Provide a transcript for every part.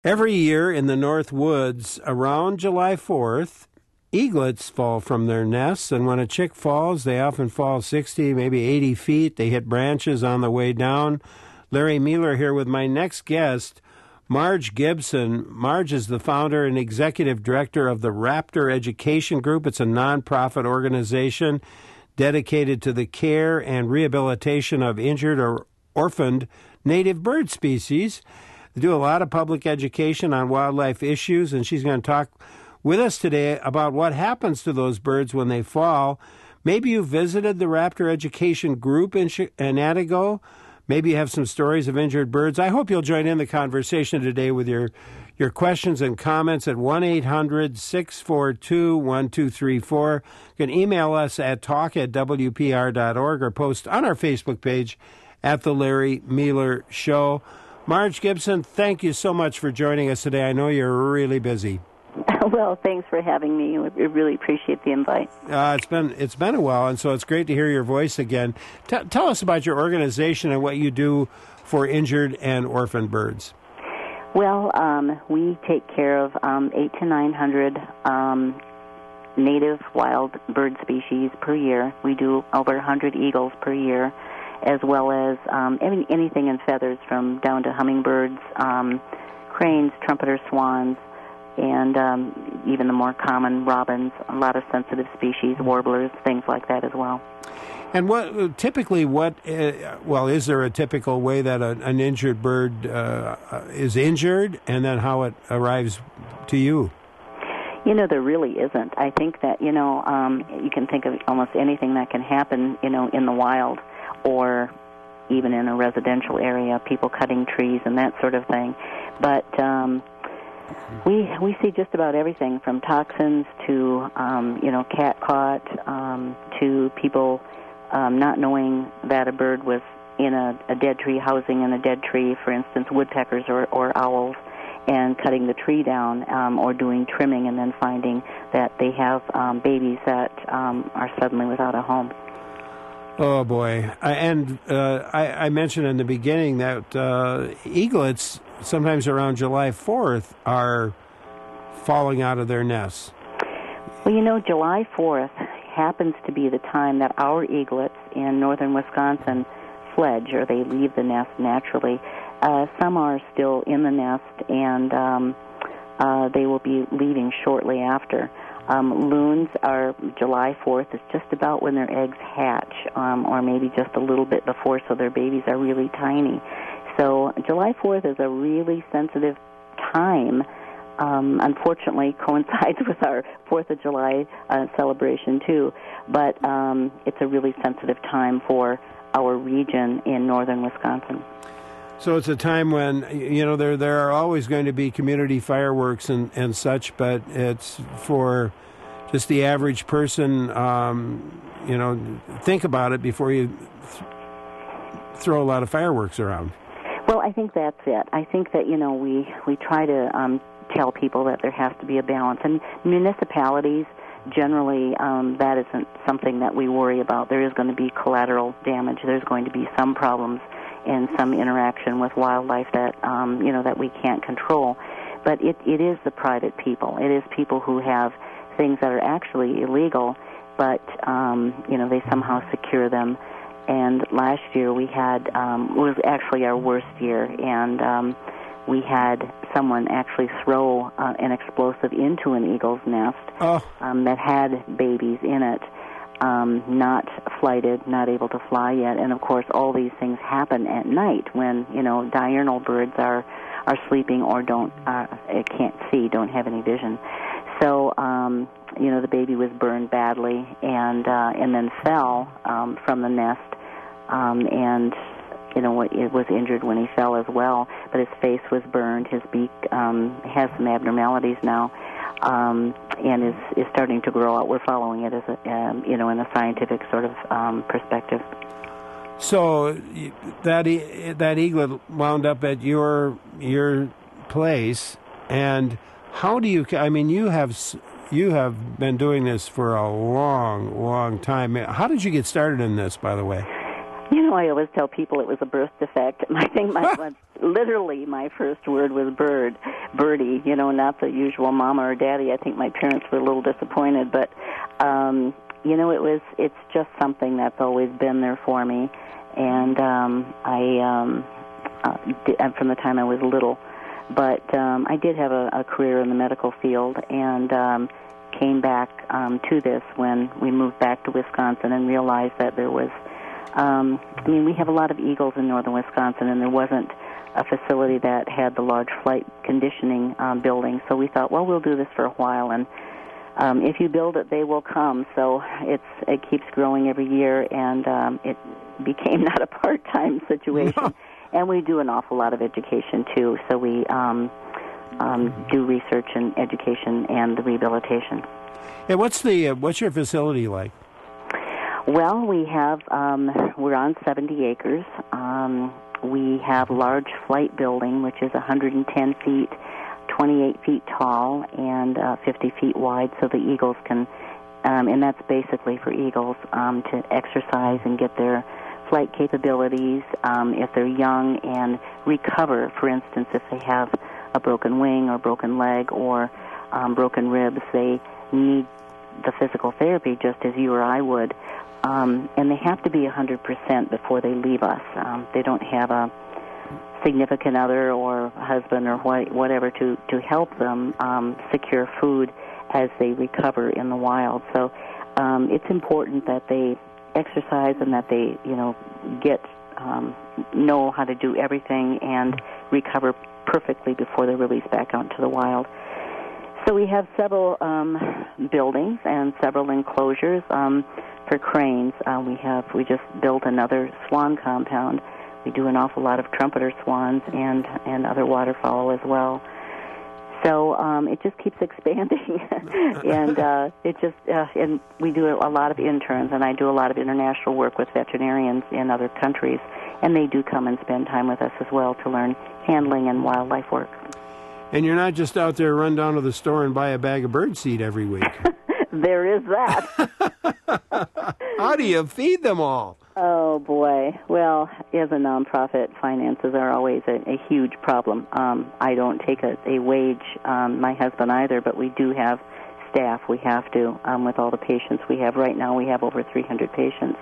Every year in the North Woods, around July 4th, eaglets fall from their nests, and when a chick falls, they often fall 60, maybe 80 feet. They hit branches on the way down. Larry Mueller here with my next guest, Marge Gibson. Marge is the founder and executive director of the Raptor Education Group. It's a nonprofit organization dedicated to the care and rehabilitation of injured or orphaned native bird species. They do a lot of public education on wildlife issues, and she's going to talk with us today about what happens to those birds when they fall. Maybe you visited the Raptor Education Group in Attigo. Maybe you have some stories of injured birds. I hope you'll join in the conversation today with your questions and comments at 1-800-642-1234. You can email us at talk@wpr.org or post on our Facebook page at The Larry Mueller Show. Marge Gibson, thank you so much for joining us today. I know you're really busy. Well, thanks for having me. We really appreciate the invite. It's been a while, and so it's great to hear your voice again. Tell us about your organization and what you do for injured and orphaned birds. Well, we take care of 800 to 900 native wild bird species per year. We do over 100 eagles per year, as well as anything in feathers, from down to hummingbirds, cranes, trumpeter swans, and even the more common robins, a lot of sensitive species, warblers, things like that as well. And is there a typical way that an injured bird is injured, and then how it arrives to you? There really isn't. I think that, you can think of almost anything that can happen, in the wild, or even in a residential area, people cutting trees and that sort of thing. But we see just about everything, from toxins to, cat caught, to people not knowing that a bird was in a dead tree, housing in a dead tree, for instance, woodpeckers or owls, and cutting the tree down, or doing trimming and then finding that they have babies that are suddenly without a home. Oh, boy. I mentioned in the beginning that eaglets, sometimes around July 4th, are falling out of their nests. Well, July 4th happens to be the time that our eaglets in northern Wisconsin fledge, or they leave the nest naturally. Some are still in the nest, and they will be leaving shortly after. Loons are July 4th. It's just about when their eggs hatch, or maybe just a little bit before, so their babies are really tiny. So July 4th is a really sensitive time. Unfortunately, coincides with our 4th of July celebration, too. But it's a really sensitive time for our region in northern Wisconsin. So it's a time when, there are always going to be community fireworks and such, but it's for just the average person, think about it before you throw a lot of fireworks around. Well, I think that's it. I think that, we try to tell people that there has to be a balance. And municipalities, generally, that isn't something that we worry about. There is going to be collateral damage. There's going to be some problems and some interaction with wildlife that, that we can't control. But it is the private people. It is people who have things that are actually illegal, but, they somehow secure them. And last year we had, was actually our worst year, and we had someone actually throw an explosive into an eagle's nest that had babies in it. Not flighted, not able to fly yet, and of course all these things happen at night when diurnal birds are sleeping or can't see, don't have any vision. So the baby was burned badly and then fell from the nest, and it was injured when he fell as well. But his face was burned, his beak has some abnormalities now. And is starting to grow out. We're following it as in a scientific sort of perspective. So that eaglet wound up at your place, and how do you? I mean, you have been doing this for a long time. How did you get started in this, by the way? I always tell people it was a birth defect. literally my first word was birdie, not the usual mama or daddy. I think my parents were a little disappointed, but it's just something that's always been there for me. And I'm from the time I was little. But I did have a career in the medical field, and came back to this when we moved back to Wisconsin and realized that there was, we have a lot of eagles in northern Wisconsin, and there wasn't a facility that had the large flight conditioning building. So we thought, well, we'll do this for a while, and if you build it, they will come. So it keeps growing every year, and it became not a part-time situation. No. And we do an awful lot of education, too. So we do research and education and the rehabilitation. And what's your facility like? Well, we have, we're on 70 acres. We have large flight building, which is 110 feet, 28 feet tall, and 50 feet wide, so the eagles can, and that's basically for eagles, to exercise and get their flight capabilities if they're young, and recover. For instance, if they have a broken wing or broken leg or broken ribs, they need the physical therapy just as you or I would, and they have to be 100% before they leave us. They don't have a significant other or husband or whatever to help them secure food as they recover in the wild. So it's important that they exercise and that they, get know how to do everything and recover perfectly before they're released back out into the wild. So we have several buildings and several enclosures for cranes. We just built another swan compound. We do an awful lot of trumpeter swans and other waterfowl as well. So it just keeps expanding, and and we do a lot of interns, and I do a lot of international work with veterinarians in other countries, and they do come and spend time with us as well to learn handling and wildlife work. And you're not just out there run down to the store and buy a bag of birdseed every week. There is that. How do you feed them all? Oh, boy. Well, as a nonprofit, finances are always a huge problem. I don't take a wage, my husband either, but we do have staff. We have to, with all the patients we have. Right now we have over 300 patients.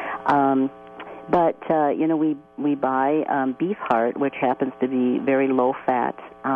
But we buy beef heart, which happens to be very low fat,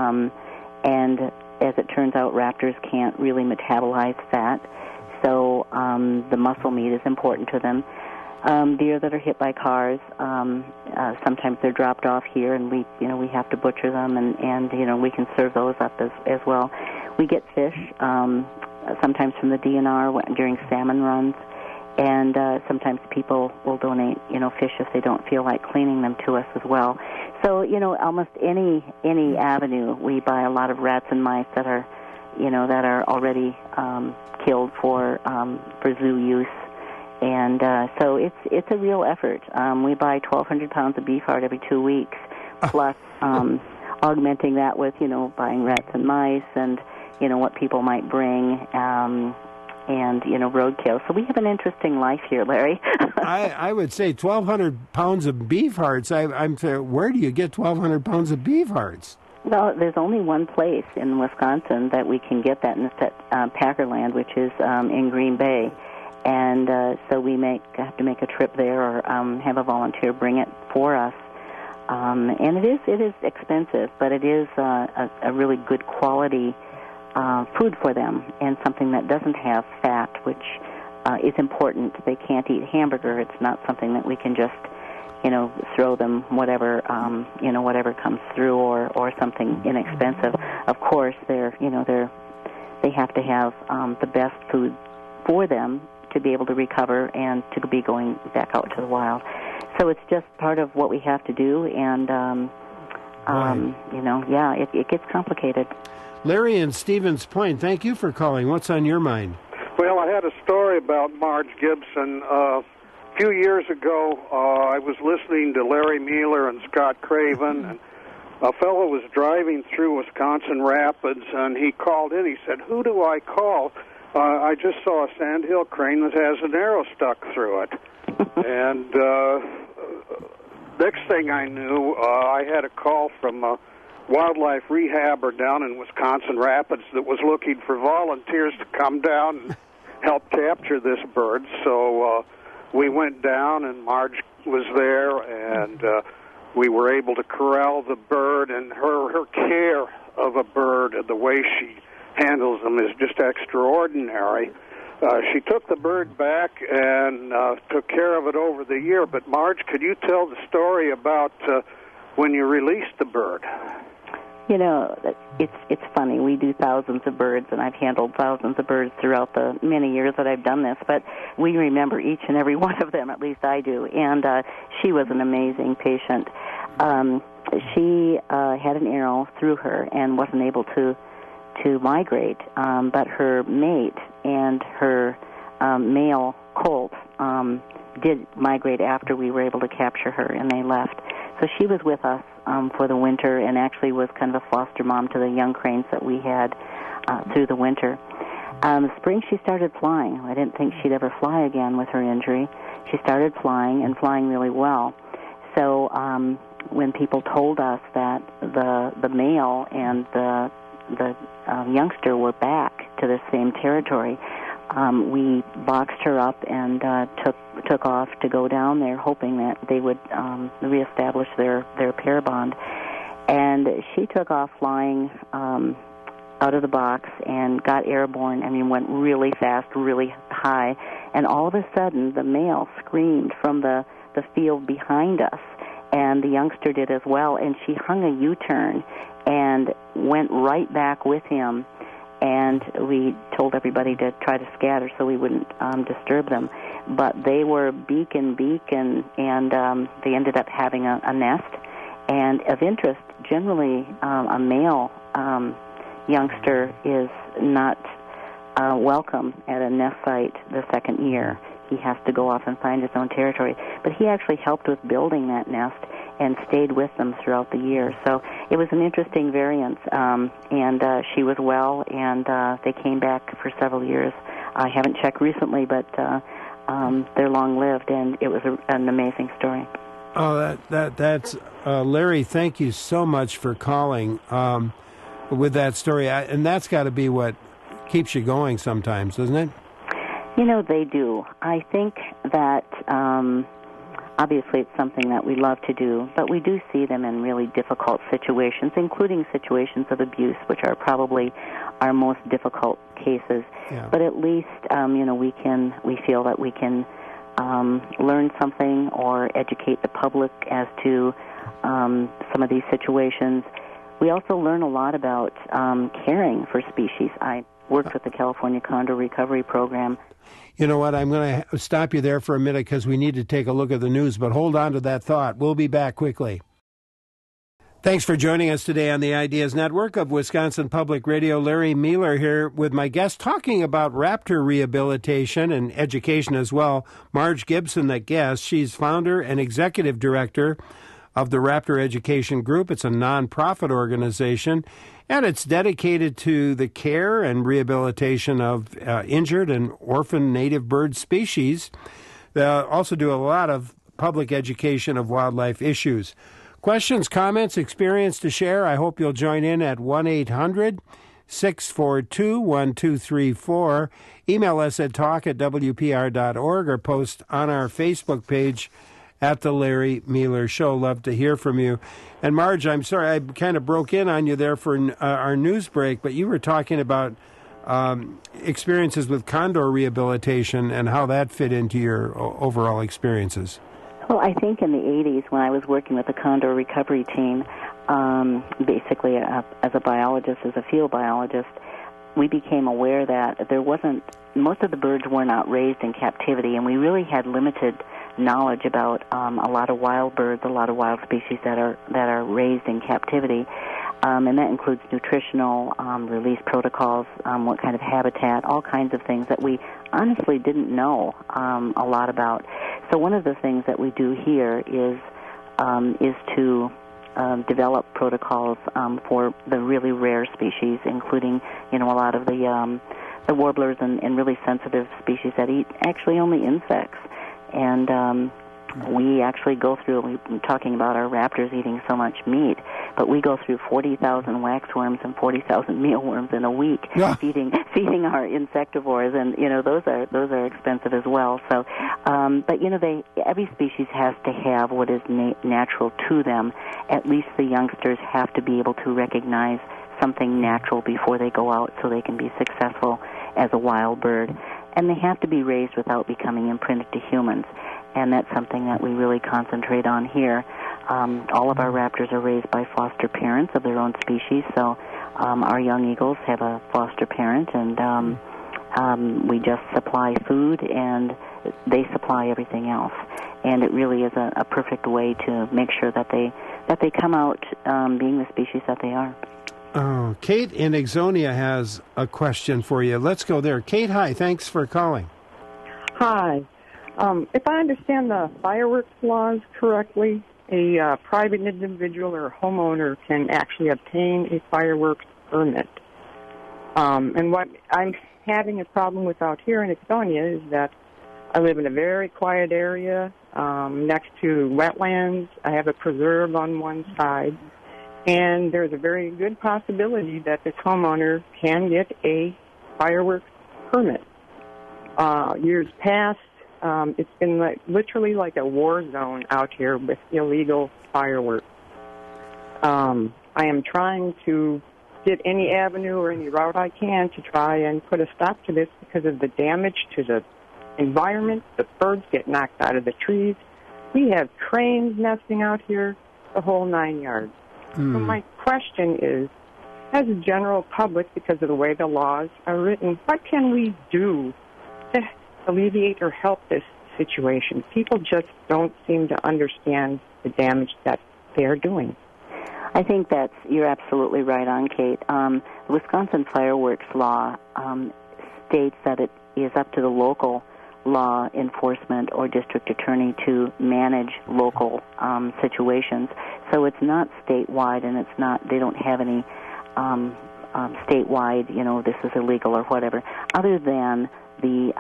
and as it turns out, raptors can't really metabolize fat, so the muscle meat is important to them. Deer that are hit by cars, sometimes they're dropped off here, and we have to butcher them, and we can serve those up as well. We get fish, sometimes from the DNR during salmon runs, and sometimes people will donate, fish if they don't feel like cleaning them to us as well. So, almost any avenue, we buy a lot of rats and mice that are already killed for zoo use. And so it's a real effort. We buy 1,200 pounds of beef heart every 2 weeks, plus augmenting that with, buying rats and mice and, what people might bring, and, roadkill. So we have an interesting life here, Larry. I would say 1,200 pounds of beef hearts. I'm saying, where do you get 1,200 pounds of beef hearts? Well, there's only one place in Wisconsin that we can get that, and it's at Packerland, which is in Green Bay. And so we have to make a trip there or have a volunteer bring it for us. And it is expensive, but it is a really good quality food for them, and something that doesn't have fat, which is important. They can't eat hamburger. It's not something that we can just, throw them whatever, whatever comes through, or something inexpensive. Of course, they have to have the best food for them to be able to recover and to be going back out to the wild. So it's just part of what we have to do, and, it gets complicated. Larry in Stevens Point, thank you for calling. What's on your mind? Well, I had a story about Marge Gibson. A few years ago, I was listening to Larry Mueller and Scott Craven, and a fellow was driving through Wisconsin Rapids, and he called in. He said, "Who do I call? I just saw a sandhill crane that has an arrow stuck through it." And next thing I knew, I had a call from a wildlife rehabber down in Wisconsin Rapids that was looking for volunteers to come down and help capture this bird. So we went down, and Marge was there, and we were able to corral the bird. And her care of a bird and the way she handles them is just extraordinary. She took the bird back and took care of it over the year. But Marge, could you tell the story about when you released the bird? You know, it's funny. We do thousands of birds, and I've handled thousands of birds throughout the many years that I've done this, but we remember each and every one of them, at least I do. And she was an amazing patient. She had an arrow through her and wasn't able to migrate, but her mate and her male colt did migrate after we were able to capture her, and they left. So she was with us for the winter, and actually was kind of a foster mom to the young cranes that we had through the winter. Spring, she started flying. I didn't think she'd ever fly again with her injury. She started flying, and flying really well. So when people told us that the male and the youngster were back to the same territory, we boxed her up and took off to go down there, hoping that they would reestablish their pair bond. And she took off flying out of the box and got airborne. I mean, went really fast, really high. And all of a sudden, the male screamed from the field behind us, and the youngster did as well. And she hung a U-turn and went right back with him. And we told everybody to try to scatter so we wouldn't disturb them. But they were beak and they ended up having a nest. And of interest, generally a male youngster is not welcome at a nest site the second year. He has to go off and find his own territory. But he actually helped with building that nest and stayed with them throughout the year. So it was an interesting variance, and she was well, and they came back for several years. I haven't checked recently, but they're long-lived, and it was an amazing story. Oh, that's Larry, thank you so much for calling with that story. And that's got to be what keeps you going sometimes, doesn't it? You know, they do. I think that obviously it's something that we love to do, but we do see them in really difficult situations, including situations of abuse, which are probably our most difficult cases. Yeah. But at least, we feel that we can learn something or educate the public as to some of these situations. We also learn a lot about caring for species. I worked with the California Condor Recovery Program. You know what? I'm going to stop you there for a minute because we need to take a look at the news, but hold on to that thought. We'll be back quickly. Thanks for joining us today on the Ideas Network of Wisconsin Public Radio. Larry Mueller here with my guest talking about raptor rehabilitation and education as well. Marge Gibson, that guest. She's founder and executive director of the Raptor Education Group. It's a nonprofit organization, and it's dedicated to the care and rehabilitation of injured and orphaned native bird species. They also do a lot of public education of wildlife issues. Questions, comments, experience to share? I hope you'll join in at 1-800-642-1234. Email us at talk@wpr.org or post on our Facebook page at The Larry Mueller Show. Love to hear from you. And Marge, I'm sorry, I kind of broke in on you there for our news break, but you were talking about experiences with condor rehabilitation and how that fit into your overall experiences. Well, I think in the 80s when I was working with the Condor Recovery Team, basically as a biologist, as a field biologist, we became aware that most of the birds were not raised in captivity, and we really had limited knowledge about a lot of wild birds, a lot of wild species that are raised in captivity, and that includes nutritional release protocols, what kind of habitat, all kinds of things that we honestly didn't know a lot about. So one of the things that we do here is to develop protocols for the really rare species, including a lot of the warblers and really sensitive species that eat actually only insects. And we actually go through, we're talking about our raptors eating so much meat, but we go through 40,000 waxworms and 40,000 mealworms in a week, feeding our insectivores, and those are expensive as well. So, but every species has to have what is natural to them. At least the youngsters have to be able to recognize something natural before they go out, so they can be successful as a wild bird. And they have to be raised without becoming imprinted to humans. And that's something that we really concentrate on here. All of our raptors are raised by foster parents of their own species, so our young eagles have a foster parent, and we just supply food, and they supply everything else. And it really is a perfect way to make sure that they come out being the species that they are. Oh, Kate in Ixonia has a question for you. Let's go there. Kate, hi. Thanks for calling. Hi. If I understand the fireworks laws correctly, a private individual or homeowner can actually obtain a fireworks permit. And what I'm having a problem with out here in Ixonia is that I live in a very quiet area next to wetlands. I have a preserve on one side. And there's a very good possibility that this homeowner can get a fireworks permit. Years past, it's been literally like a war zone out here with illegal fireworks. I am trying to get any avenue or any route I can to try and put a stop to this because of the damage to the environment. The birds get knocked out of the trees. We have cranes nesting out here, the whole 9 yards. So my question is, as a general public, because of the way the laws are written, what can we do to alleviate or help this situation? People just don't seem to understand the damage that they're doing. I think you're absolutely right on, Kate. The Wisconsin fireworks law states that it is up to the local law enforcement or district attorney to manage local situations. So it's not statewide, and they don't have any statewide, this is illegal or whatever, other than the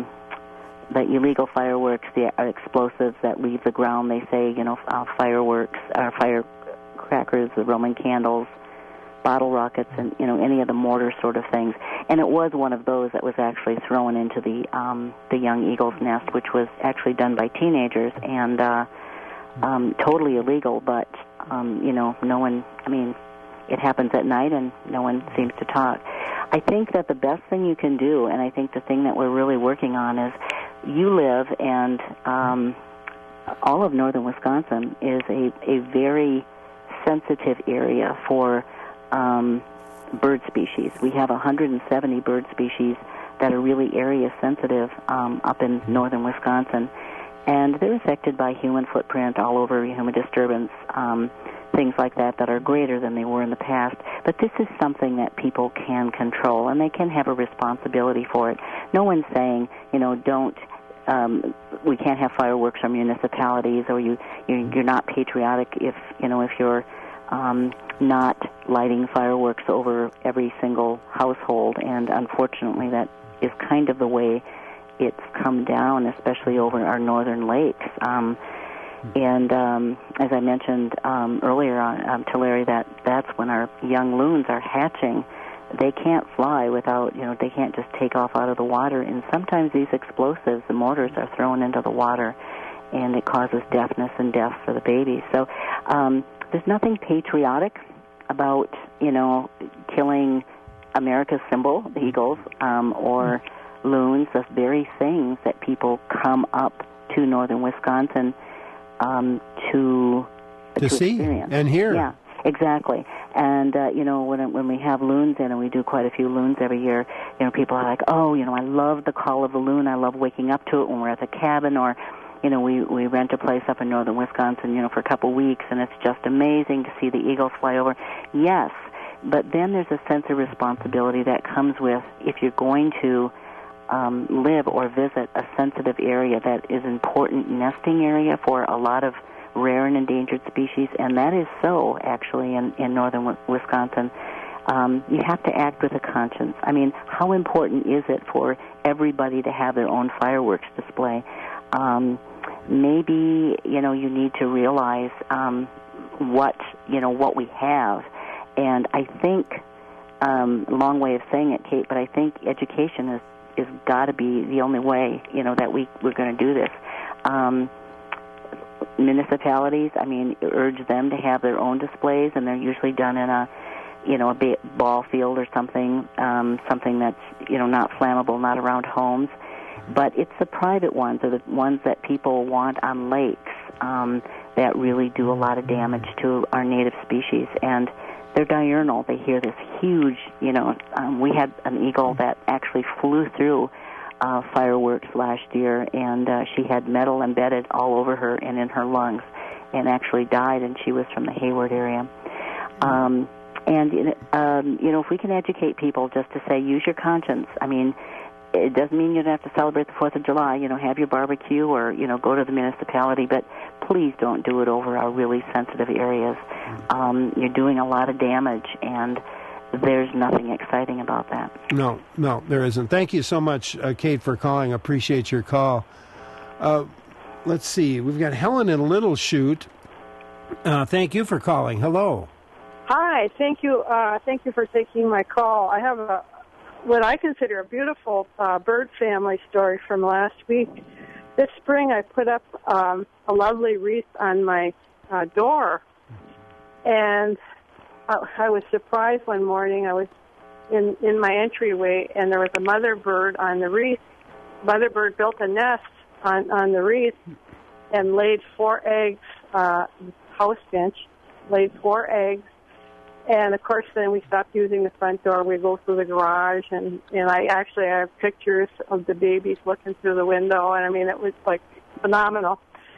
illegal fireworks, the explosives that leave the ground. They say, fireworks, firecrackers, the Roman candles, bottle rockets, and any of the mortar sort of things. And it was one of those that was actually thrown into the young eagle's nest, which was actually done by teenagers and totally illegal. But no one. I mean, it happens at night, and no one seems to talk. I think that the best thing you can do, and I think the thing that we're really working on is, you live, and all of northern Wisconsin is a very sensitive area for bird species. We have 170 bird species that are really area sensitive up in northern Wisconsin, and they're affected by human footprint all over, human disturbance, things like that are greater than they were in the past. But this is something that people can control, and they can have a responsibility for it. No one's saying, don't. We can't have fireworks or municipalities, or you're not patriotic if you're not lighting fireworks over every single household. And unfortunately, that is kind of the way it's come down, especially over our northern lakes. And as I mentioned earlier to Larry, that's when our young loons are hatching. They can't fly without, they can't just take off out of the water. And sometimes these explosives, the mortars, are thrown into the water, and it causes deafness and death for the babies. So there's nothing patriotic about, killing America's symbol, the eagles, or loons, the very things that people come up to northern Wisconsin to see experience and hear. Yeah, exactly. And, when we have loons in, and we do quite a few loons every year, people are like, oh, I love the call of the loon. I love waking up to it when we're at the cabin, or, we rent a place up in northern Wisconsin, for a couple weeks, and it's just amazing to see the eagles fly over. Yes, but then there's a sense of responsibility that comes with, if you're going to live or visit a sensitive area that is important nesting area for a lot of rare and endangered species, and that is so, actually, in northern Wisconsin. You have to act with a conscience. I mean, how important is it for everybody to have their own fireworks display? maybe, you need to realize what we have. And I think, long way of saying it, Kate, but I think education is got to be the only way, that we're going to do this. Municipalities, urge them to have their own displays, and they're usually done in a ball field or something that's, not flammable, not around homes. But it's the private ones, or the ones that people want on lakes, that really do a lot of damage to our native species. And they're diurnal. They hear this huge, we had an eagle that actually flew through fireworks last year, and she had metal embedded all over her and in her lungs, and actually died, and she was from the Hayward area. If we can educate people just to say, use your conscience. It doesn't mean you don't have to celebrate the 4th of July, have your barbecue or, go to the municipality, but please don't do it over our really sensitive areas. You're doing a lot of damage, and there's nothing exciting about that. No, there isn't. Thank you so much, Kate, for calling. Appreciate your call. Let's see. We've got Helen in Little Chute. Thank you for calling. Hello. Hi. Thank you. Thank you for taking my call. I have what I consider a beautiful bird family story from last week. This spring, I put up a lovely wreath on my door, and I was surprised one morning. I was in my entryway, and there was a mother bird on the wreath. Mother bird built a nest on the wreath and laid 4 eggs. House finch laid 4 eggs. And, of course, then we stopped using the front door. We go through the garage, and I have pictures of the babies looking through the window, and, it was, phenomenal.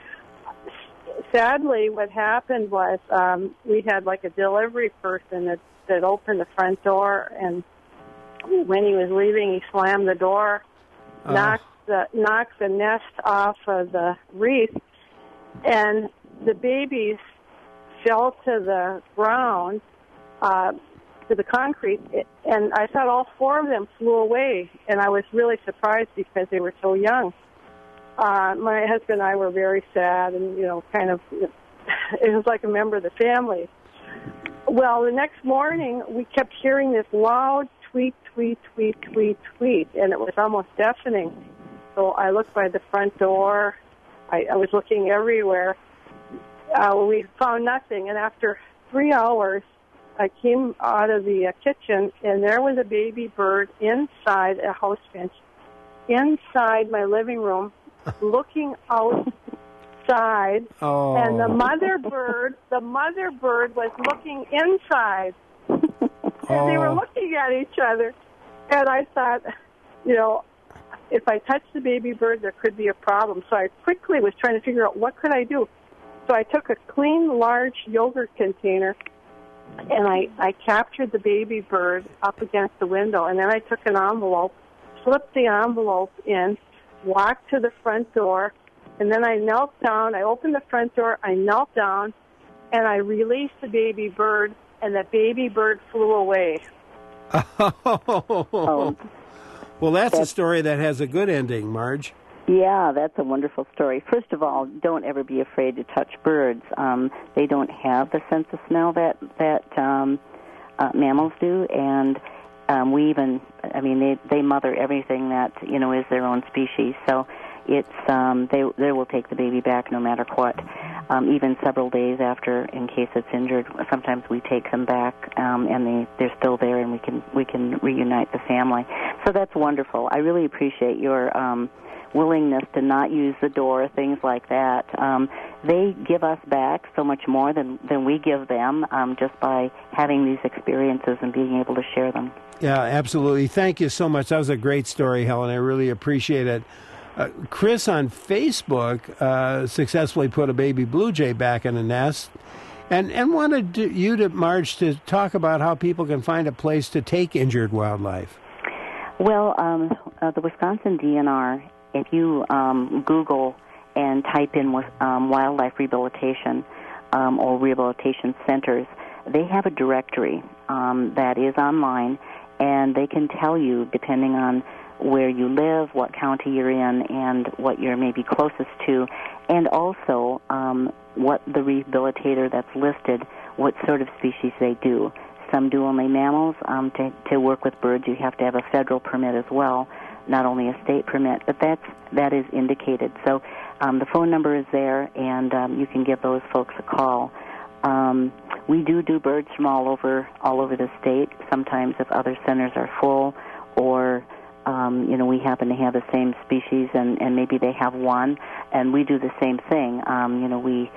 Sadly, what happened was we had, a delivery person that opened the front door, and when he was leaving, he slammed the door, knocked the nest off of the wreath, and the babies fell to the ground, to the concrete, and I thought all 4 of them flew away, and I was really surprised because they were so young. My husband and I were very sad, and, it was like a member of the family. Well, the next morning, we kept hearing this loud tweet, tweet, tweet, tweet, tweet, and it was almost deafening. So I looked by the front door. I was looking everywhere. We found nothing, and after 3 hours, I came out of the kitchen, and there was a baby bird inside a house finch, inside my living room, looking outside. Oh. And the mother bird was looking inside. And they were looking at each other. And I thought, if I touch the baby bird, there could be a problem. So I quickly was trying to figure out what could I do. So I took a clean, large yogurt container, and I captured the baby bird up against the window, and then I took an envelope, slipped the envelope in, walked to the front door, and then I knelt down. I opened the front door, I knelt down, and I released the baby bird, and the baby bird flew away. Oh. Well, that's a story that has a good ending, Marge. Yeah, that's a wonderful story. First of all, don't ever be afraid to touch birds. They don't have the sense of smell that mammals do, and they mother everything that is their own species. So it's they will take the baby back no matter what, even several days after, in case it's injured. Sometimes we take them back, and they're still there, and we can reunite the family. So that's wonderful. I really appreciate your willingness to not use the door, things like that. They give us back so much more than we give them, just by having these experiences and being able to share them. Yeah, absolutely. Thank you so much. That was a great story, Helen. I really appreciate it. Chris on Facebook successfully put a baby blue jay back in a nest, and wanted you to, Marge, to talk about how people can find a place to take injured wildlife. Well, the Wisconsin DNR, if you Google and type in wildlife rehabilitation or rehabilitation centers, they have a directory that is online, and they can tell you, depending on where you live, what county you're in, and what you're maybe closest to, and also what the rehabilitator that's listed, what sort of species they do. Some do only mammals. To work with birds, you have to have a federal permit as well, not only a state permit, but that is indicated. So the phone number is there, and you can give those folks a call. We do birds from all over the state. Sometimes if other centers are full, or we happen to have the same species, and maybe they have one, and we do the same thing. We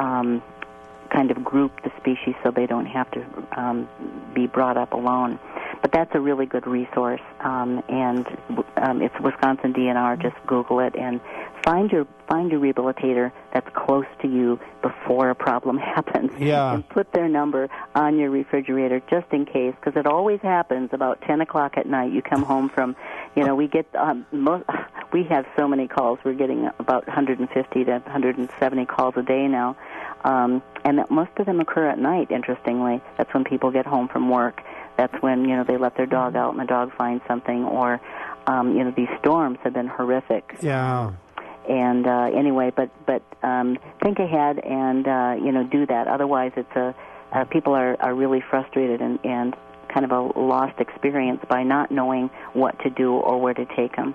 kind of group the species so they don't have to be brought up alone. But that's a really good resource, and it's Wisconsin DNR. Just Google it and find your rehabilitator that's close to you before a problem happens. Yeah. And put their number on your refrigerator just in case, because it always happens about 10 o'clock at night. You come home from, we get we have so many calls. We're getting about 150 to 170 calls a day now. And that most of them occur at night, interestingly. That's when people get home from work. That's when, they let their dog out and the dog finds something, or, these storms have been horrific. Yeah. And anyway, but think ahead and, do that. Otherwise, people are really frustrated and kind of a lost experience by not knowing what to do or where to take them.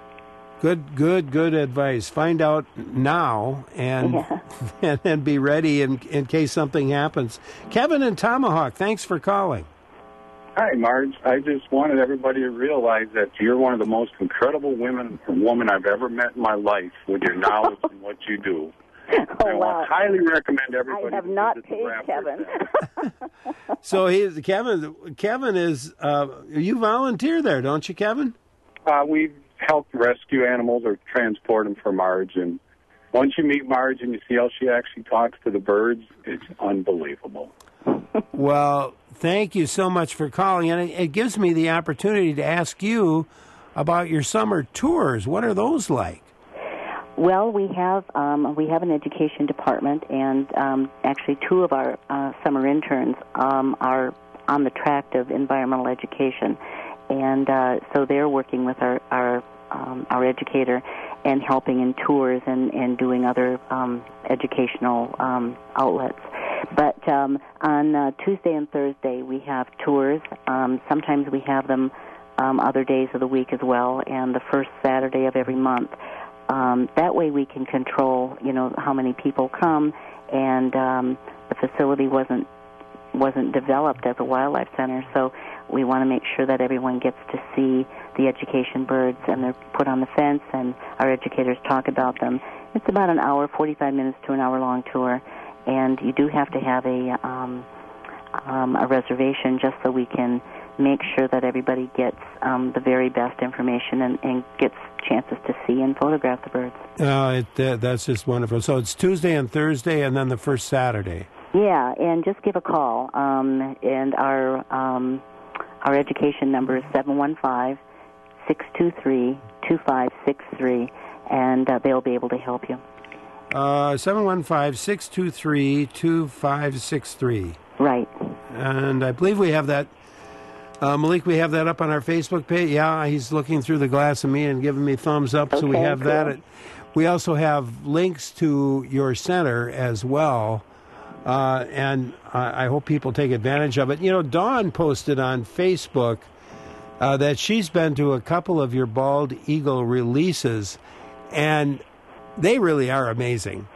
Good advice. Find out now and and be ready in case something happens. Kevin in Tomahawk, thanks for calling. Hi, Marge. I just wanted everybody to realize that you're one of the most incredible woman I've ever met in my life with your knowledge and what you do. Oh, wow. I highly recommend everybody. I have not paid Kevin. So Kevin is, you volunteer there, don't you, Kevin? We help rescue animals or transport them for Marge. And once you meet Marge and you see how she actually talks to the birds, it's unbelievable. Well, thank you so much for calling. And it gives me the opportunity to ask you about your summer tours. What are those like? Well, we have an education department, and actually two of our summer interns are on the track of environmental education, and so they're working with our educator and helping in tours and doing other educational outlets. But on Tuesday and Thursday we have tours. Sometimes we have them other days of the week as well, and the first Saturday of every month. That way we can control, how many people come, and the facility wasn't developed as a wildlife center, so we want to make sure that everyone gets to see the education birds, and they're put on the fence, and our educators talk about them. It's about an hour, 45 minutes to an hour-long tour, and you do have to have a reservation just so we can make sure that everybody gets the very best information and gets chances to see and photograph the birds. That's just wonderful. So it's Tuesday and Thursday, and then the first Saturday. Yeah, and just give a call. And our education number is 715-623-2563, and they'll be able to help you. 715-623-2563. Right. And I believe we have that. Malik, we have that up on our Facebook page. Yeah, he's looking through the glass of me and giving me thumbs up, so we have cool. that. We also have links to your center as well, and I hope people take advantage of it. Dawn posted on Facebook that she's been to a couple of your bald eagle releases, and they really are amazing.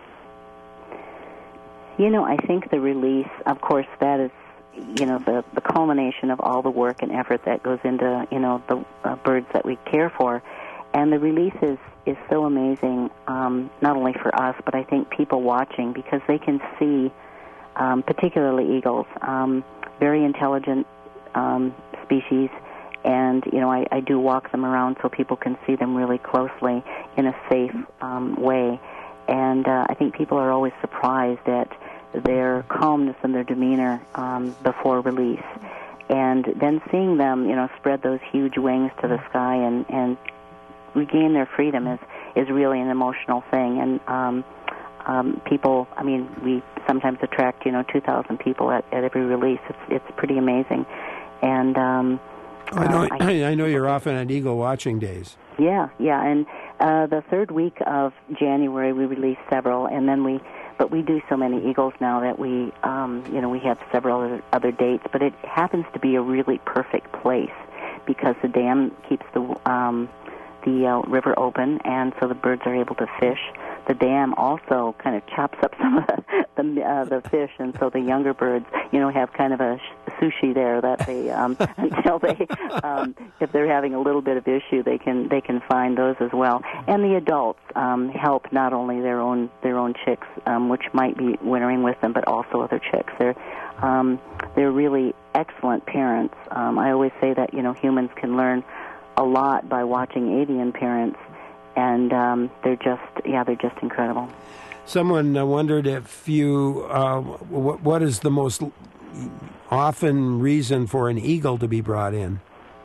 I think the release, of course, that is, the culmination of all the work and effort that goes into, the birds that we care for. And the release is so amazing, not only for us, but I think people watching, because they can see, particularly eagles, very intelligent species. And, I do walk them around so people can see them really closely in a safe way. And I think people are always surprised at their calmness and their demeanor before release. And then seeing them, spread those huge wings to the sky and regain their freedom is really an emotional thing. And people, we sometimes attract, 2,000 people at every release. It's pretty amazing. And I know you're often at eagle watching days. Yeah, and the third week of January we release several, and then we do so many eagles now that we have several other dates. But it happens to be a really perfect place because the dam keeps the river open, and so the birds are able to fish. The dam also kind of chops up some of the fish, and so the younger birds, have kind of a sushi there that they until they, if they're having a little bit of issue, they can find those as well. And the adults help not only their own chicks, which might be wintering with them, but also other chicks. They're really excellent parents. I always say that humans can learn a lot by watching avian parents. And they're just incredible. Someone wondered if you, what is the most often reason for an eagle to be brought in?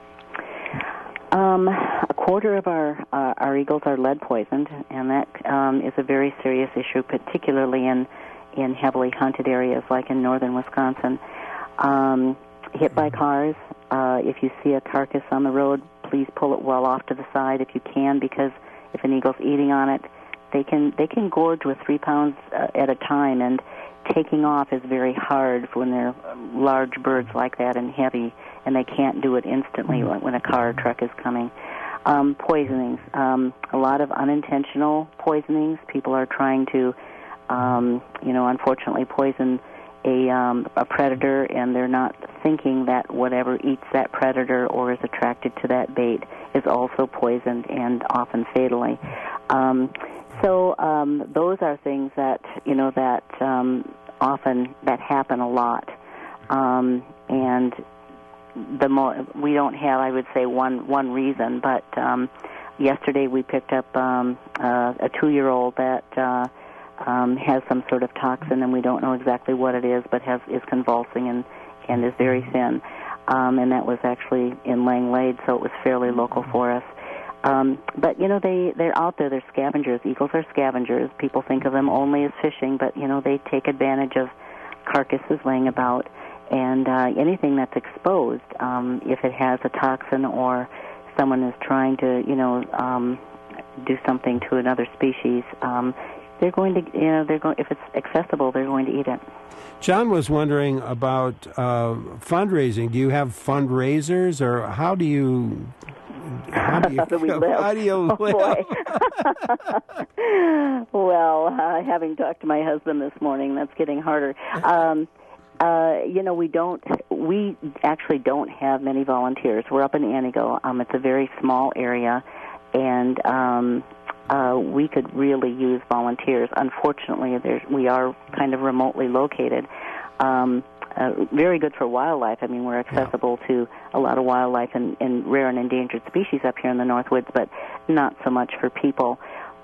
A quarter of our eagles are lead poisoned, and that is a very serious issue, particularly in heavily hunted areas like in northern Wisconsin. Hit by cars. If you see a carcass on the road, please pull it well off to the side if you can, because if an eagle's eating on it, they can gorge with 3 pounds at a time, and taking off is very hard when they're large birds like that and heavy, and they can't do it instantly when a car or truck is coming. Poisonings, a lot of unintentional poisonings. People are trying to, unfortunately poison a predator, and they're not thinking that whatever eats that predator or is attracted to that bait is also poisoned, and often fatally. So those are things that often happen a lot, and the more we don't have, I would say, one reason. But yesterday we picked up a 2-year-old that has some sort of toxin, and we don't know exactly what it is, but is convulsing and is very thin. And that was actually in Lang Lade, so it was fairly local for us. But they're out there. They're scavengers. Eagles are scavengers. People think of them only as fishing, but they take advantage of carcasses laying about, and anything that's exposed, if it has a toxin or someone is trying to do something to another species, they're going to if it's accessible, they're going to eat it. John was wondering about fundraising. Do you have fundraisers, or how do you live? Oh, boy. Well, having talked to my husband this morning, that's getting harder. We actually don't have many volunteers. We're up in Antigo. It's a very small area, and we could really use volunteers. Unfortunately, we are kind of remotely located. Very good for wildlife. I mean, we're accessible to a lot of wildlife and rare and endangered species up here in the North Woods, but not so much for people.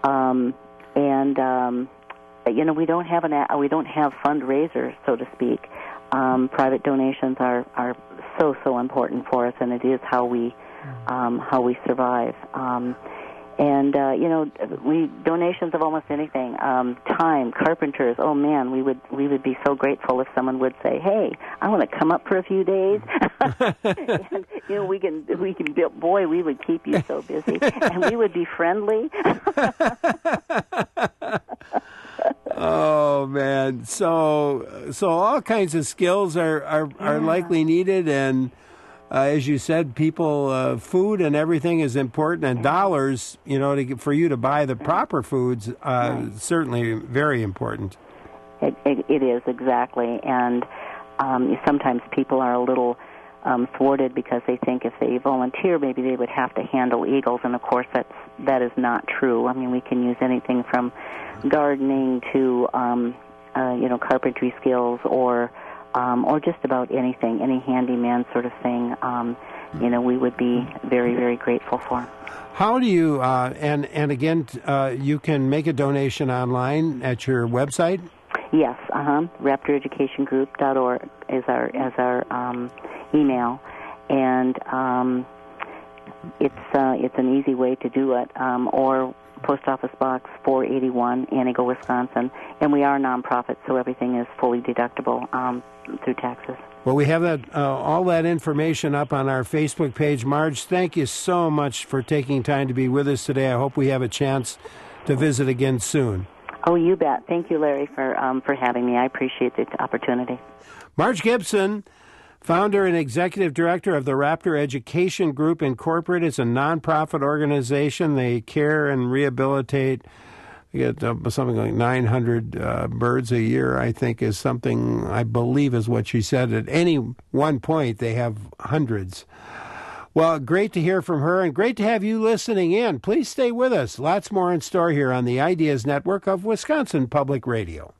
We don't have fundraisers, so to speak. Private donations are so important for us, and it is how we survive. We donations of almost anything. Time, carpenters. Oh man, we would be so grateful if someone would say, "Hey, I want to come up for a few days." And we can build. Boy, we would keep you so busy, and we would be friendly. Oh man, so all kinds of skills are likely needed, and as you said, people, food and everything is important, and dollars, for you to buy the proper foods, certainly very important. It is, exactly, and sometimes people are a little thwarted because they think if they volunteer, maybe they would have to handle eagles, and of course that is not true. I mean, we can use anything from gardening to carpentry skills, or just about anything, any handyman sort of thing. We would be very, very grateful for. How do you and again, you can make a donation online at your website? Yes, RaptorEducationGroup.org is our email, and it's an easy way to do it, or Post Office Box 481, Antigo, Wisconsin, and we are a nonprofit, so everything is fully deductible through taxes. Well, we have that all that information up on our Facebook page. Marge, thank you so much for taking time to be with us today. I hope we have a chance to visit again soon. Oh, you bet. Thank you, Larry, for having me. I appreciate the opportunity. Marge Gibson, founder and executive director of the Raptor Education Group Incorporated. It's a nonprofit organization. They care and rehabilitate. They get something like 900 birds a year, I think, is something, I believe is what she said. At any one point, they have hundreds. Well, great to hear from her, and great to have you listening in. Please stay with us. Lots more in store here on the Ideas Network of Wisconsin Public Radio.